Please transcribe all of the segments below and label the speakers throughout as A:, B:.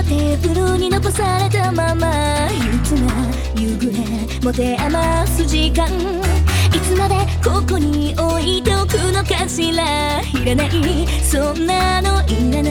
A: テーブルに残されたまま憂鬱な夕暮れ持て余す時間、いつまでここに置いておくのかしら。いらない、そんなのいらない。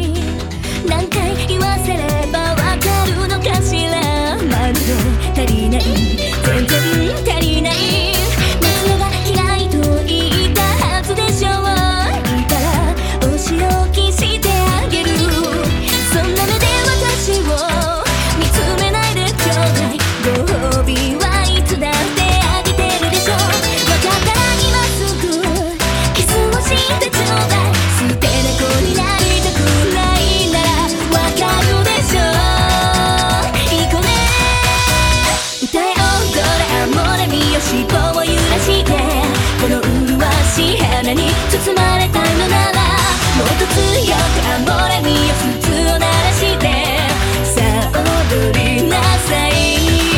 A: 何回言わせればわかるのかしら。まるで足りない、全然足りない。夏野が嫌いと言ったはずでしょう。いいからお仕置きしてあげる。そんな目で私を見つめないでちょうだい。ご褒美はいつだってあげてるでしょ。わかったら今すぐキスをしてちょうだい。捨て猫になりたくないならわかるでしょ。いい子ね、歌え踊れアモレミよ、尻尾を揺らして。この麗しい花に包まれたいのならもっと強くアモレミよ、鈴を鳴らしてさあ踊りなさい。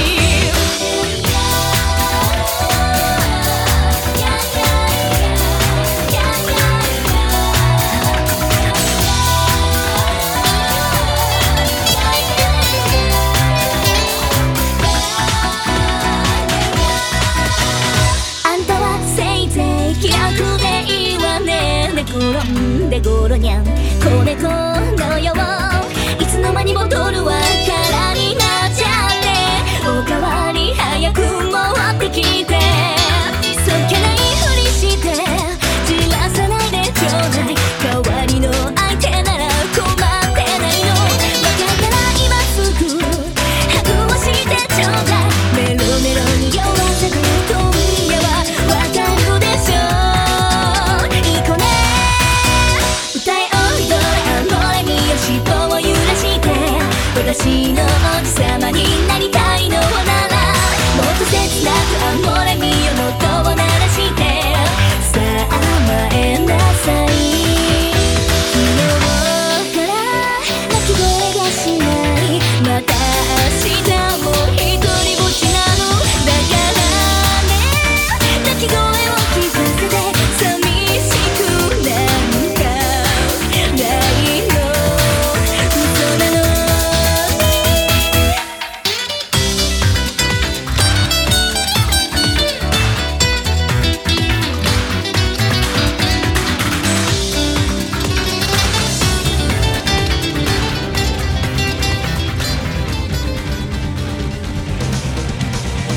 A: あんたはせいぜい気楽でいいわね。寝転んでゴロニャン子猫のよういつの間にボトルは